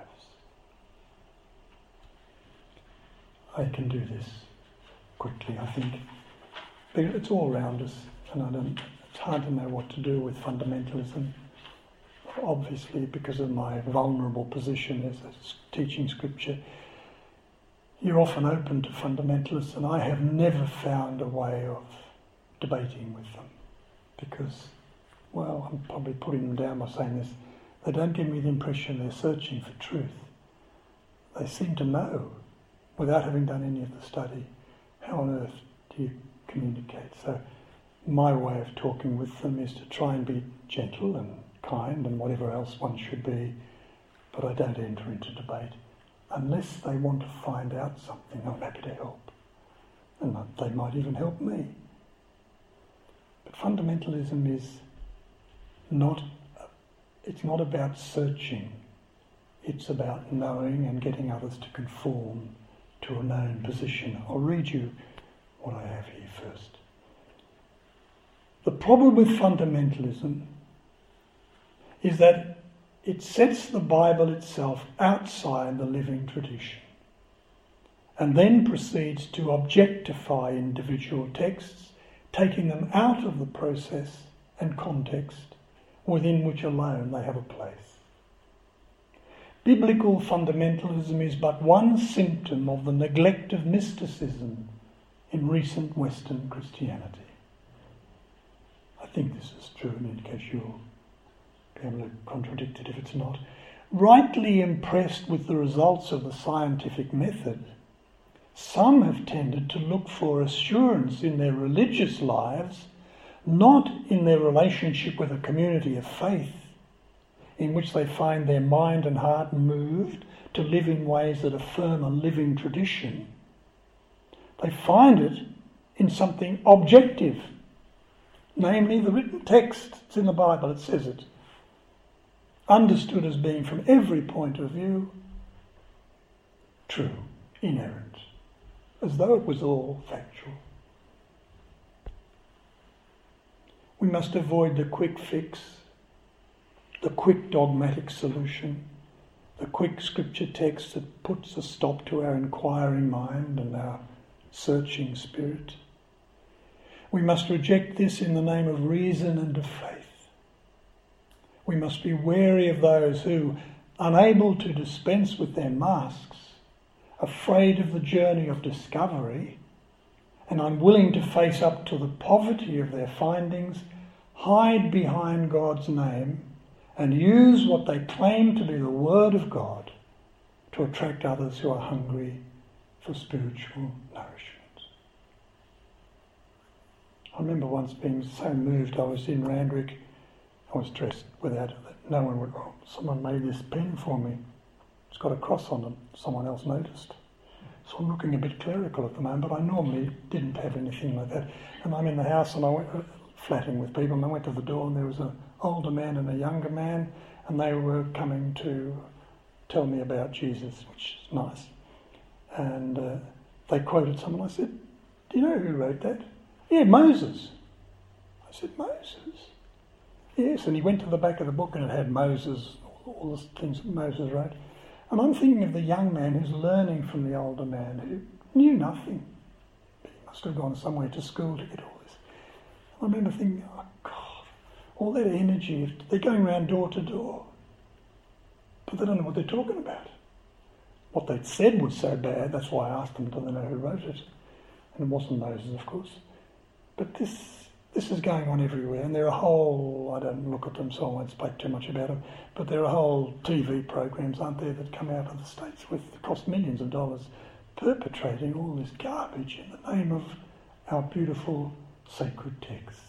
I can do this quickly, I think. But it's all around us, and I don't, it's hard to know what to do with fundamentalism. Obviously, because of my vulnerable position as a teaching Scripture, you're often open to fundamentalists, and I have never found a way of debating with them. Because, well, I'm probably putting them down by saying this, they don't give me the impression they're searching for truth. They seem to know, without having done any of the study, how on earth do you communicate? So my way of talking with them is to try and be gentle and kind and whatever else one should be, but I don't enter into debate. Unless they want to find out something, I'm happy to help. And they might even help me. But fundamentalism is not, it's not about searching. It's about knowing and getting others to conform to a known position. I'll read you what I have here first. The problem with fundamentalism is that it sets the Bible itself outside the living tradition and then proceeds to objectify individual texts, taking them out of the process and context within which alone they have a place. Biblical fundamentalism is but one symptom of the neglect of mysticism in recent Western Christianity. I think this is true, and in case you'll be able to contradict it if it's not. Rightly impressed with the results of the scientific method, some have tended to look for assurance in their religious lives, not in their relationship with a community of faith, in which they find their mind and heart moved to live in ways that affirm a living tradition. They find it in something objective, namely the written text. It's in the Bible, it says it. Understood as being from every point of view true, inerrant, as though it was all factual. We must avoid the quick fix, the quick dogmatic solution, the quick scripture text that puts a stop to our inquiring mind and our searching spirit. We must reject this in the name of reason and of faith. We must be wary of those who, unable to dispense with their masks, afraid of the journey of discovery, and unwilling to face up to the poverty of their findings, hide behind God's name and use what they claim to be the Word of God to attract others who are hungry for spiritual nourishment. I remember once being so moved, I was in Randwick, I was dressed without it, no one would, oh, someone made this pen for me. It's got a cross on it, someone else noticed. So I'm looking a bit clerical at the moment, but I normally didn't have anything like that. And I'm in the house and I went uh, flatting with people, and I went to the door and there was an older man and a younger man, and they were coming to tell me about Jesus, which is nice. And uh, they quoted someone. I said, do you know who wrote that? Yeah, Moses. I said, Moses? Yes, and he went to the back of the book and it had Moses, all the things that Moses wrote. And I'm thinking of the young man who's learning from the older man who knew nothing. He must have gone somewhere to school to get all this. I remember thinking, oh God, all that energy, they're going around door to door, but they don't know what they're talking about. What they'd said was so bad, that's why I asked them, do they know who wrote it? And it wasn't Moses, of course. But this this is going on everywhere, and there are whole, I don't look at them so I won't speak too much about them, but there are whole T V programs, aren't there, that come out of the States with cost millions of dollars perpetrating all this garbage in the name of our beautiful sacred texts.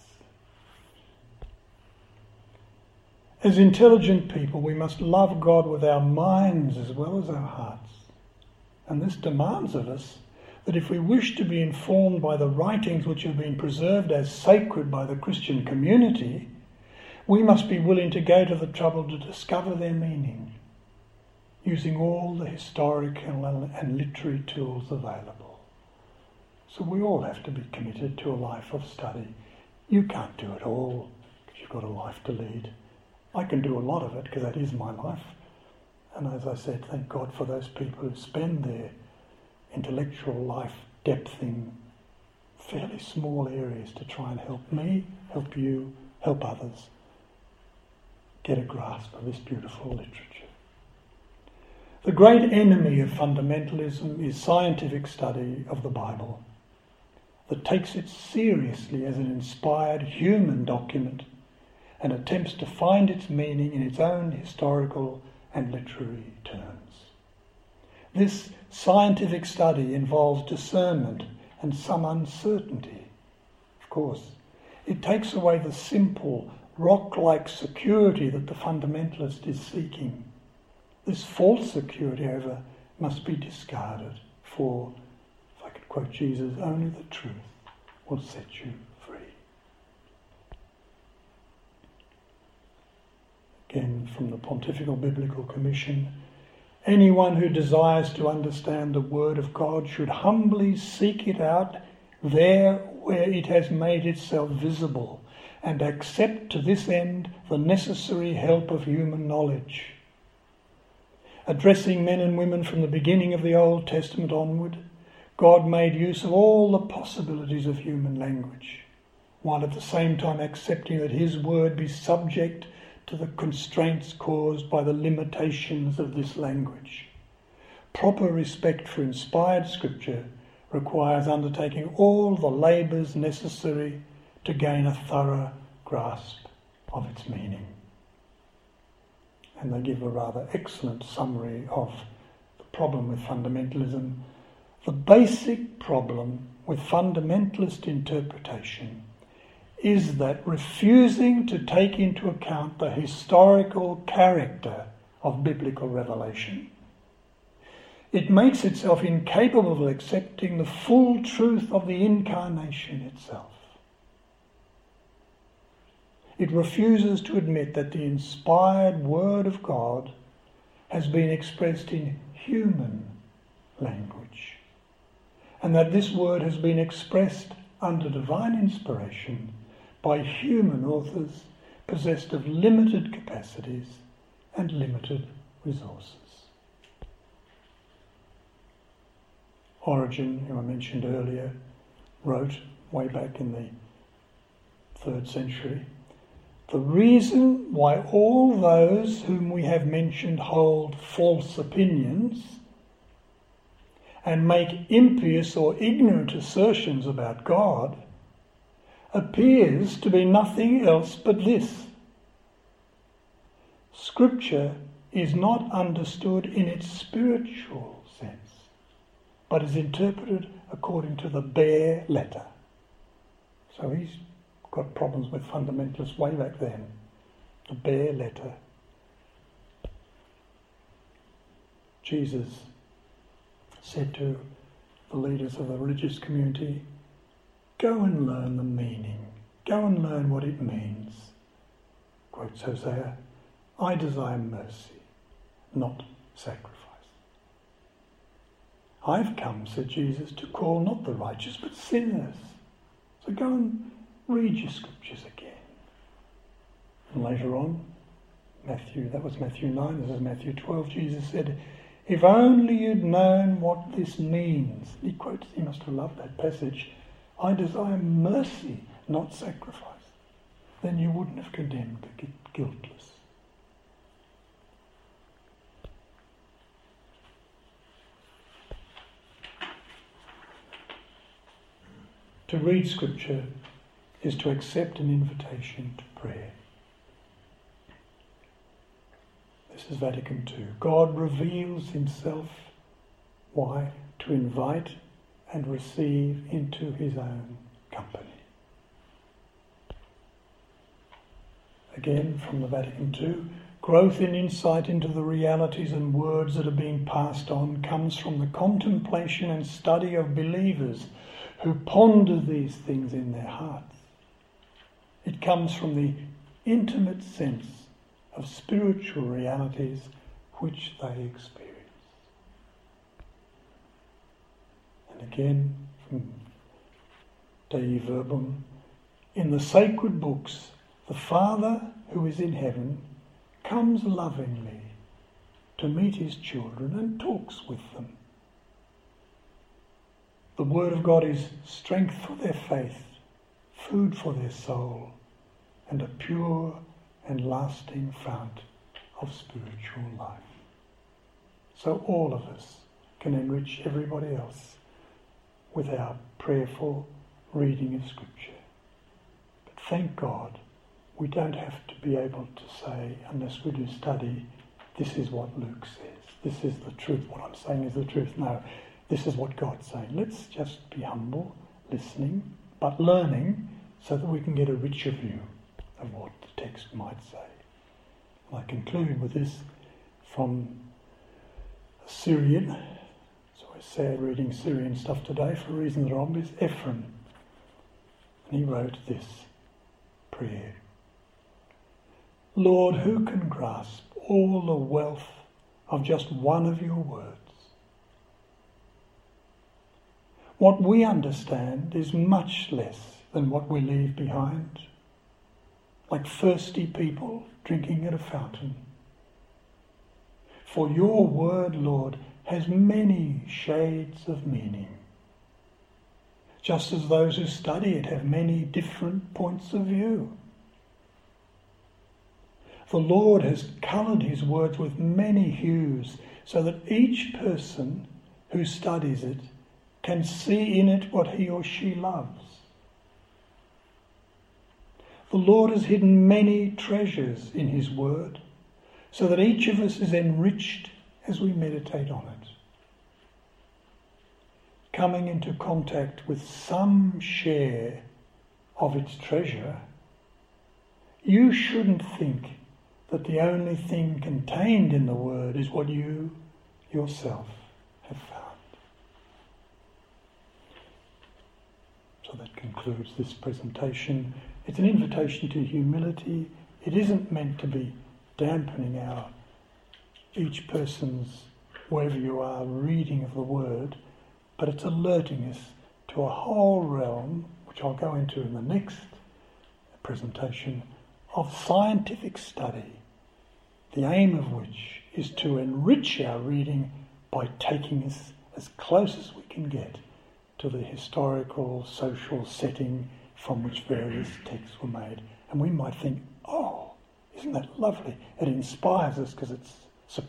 As intelligent people, we must love God with our minds as well as our hearts. And this demands of us that if we wish to be informed by the writings which have been preserved as sacred by the Christian community, we must be willing to go to the trouble to discover their meaning, using all the historical and literary tools available. So we all have to be committed to a life of study. You can't do it all because you've got a life to lead. I can do a lot of it because that is my life. And as I said, thank God for those people who spend their intellectual life depth in fairly small areas to try and help me, help you, help others get a grasp of this beautiful literature. The great enemy of fundamentalism is scientific study of the Bible that takes it seriously as an inspired human document and attempts to find its meaning in its own historical and literary terms. This scientific study involves discernment and some uncertainty. Of course, it takes away the simple, rock-like security that the fundamentalist is seeking. This false security, however, must be discarded, for, if I could quote Jesus, only the truth will set you free. Again, from the Pontifical Biblical Commission, anyone who desires to understand the Word of God should humbly seek it out there where it has made itself visible, and accept to this end the necessary help of human knowledge. Addressing men and women from the beginning of the Old Testament onward, God made use of all the possibilities of human language, while at the same time accepting that his word be subject to the constraints caused by the limitations of this language. Proper respect for inspired scripture requires undertaking all the labours necessary to gain a thorough grasp of its meaning. And they give a rather excellent summary of the problem with fundamentalism. The basic problem with fundamentalist interpretation is that refusing to take into account the historical character of biblical revelation, it makes itself incapable of accepting the full truth of the incarnation itself. It refuses to admit that the inspired Word of God has been expressed in human language, and that this Word has been expressed under divine inspiration by human authors possessed of limited capacities and limited resources. Origen, who I mentioned earlier, wrote way back in the third century, "The reason why all those whom we have mentioned hold false opinions and make impious or ignorant assertions about God appears to be nothing else but this: Scripture is not understood in its spiritual sense, but is interpreted according to the bare letter." So he's got problems with fundamentalists way back then. The bare letter. Jesus said to the leaders of the religious community, "Go and learn the meaning. Go and learn what it means." Quotes Hosea, "I desire mercy, not sacrifice." "I've come," said Jesus, "to call not the righteous but sinners." So go and read your scriptures again. And later on, Matthew, that was Matthew nine, this is Matthew twelve, Jesus said, "If only you'd known what this means." He quotes, he must have loved that passage, "I desire mercy, not sacrifice." Then you wouldn't have condemned the guiltless. To read Scripture is to accept an invitation to prayer. This is Vatican two. God reveals himself. Why? To invite and receive into his own company. Again, from the Vatican two, growth in insight into the realities and words that are being passed on comes from the contemplation and study of believers who ponder these things in their hearts. It comes from the intimate sense of spiritual realities which they experience. And again, from Dei Verbum, in the sacred books, the Father who is in heaven comes lovingly to meet his children and talks with them. The Word of God is strength for their faith, food for their soul, and a pure and lasting fount of spiritual life. So all of us can enrich everybody else with our prayerful reading of Scripture. But thank God, we don't have to be able to say, unless we do study, this is what Luke says, this is the truth, what I'm saying is the truth. No, this is what God's saying. Let's just be humble, listening, but learning so that we can get a richer view of what the text might say. And I conclude with this from a Syrian. It's always sad reading Syrian stuff today for reasons that are obvious. Ephraim. And he wrote this prayer. Lord, who can grasp all the wealth of just one of your words? What we understand is much less than what we leave behind, like thirsty people drinking at a fountain. For your word, Lord, has many shades of meaning, just as those who study it have many different points of view. The Lord has coloured his words with many hues, so that each person who studies it can see in it what he or she loves. The Lord has hidden many treasures in his word, so that each of us is enriched as we meditate on it. Coming into contact with some share of its treasure, you shouldn't think that the only thing contained in the word is what you yourself have found. So that concludes this presentation. It's an invitation to humility. It isn't meant to be dampening our, each person's, wherever you are, reading of the word, but it's alerting us to a whole realm, which I'll go into in the next presentation, of scientific study, the aim of which is to enrich our reading by taking us as close as we can get to the historical, social setting from which various texts were made. And we might think, oh, isn't that lovely? It inspires us because it's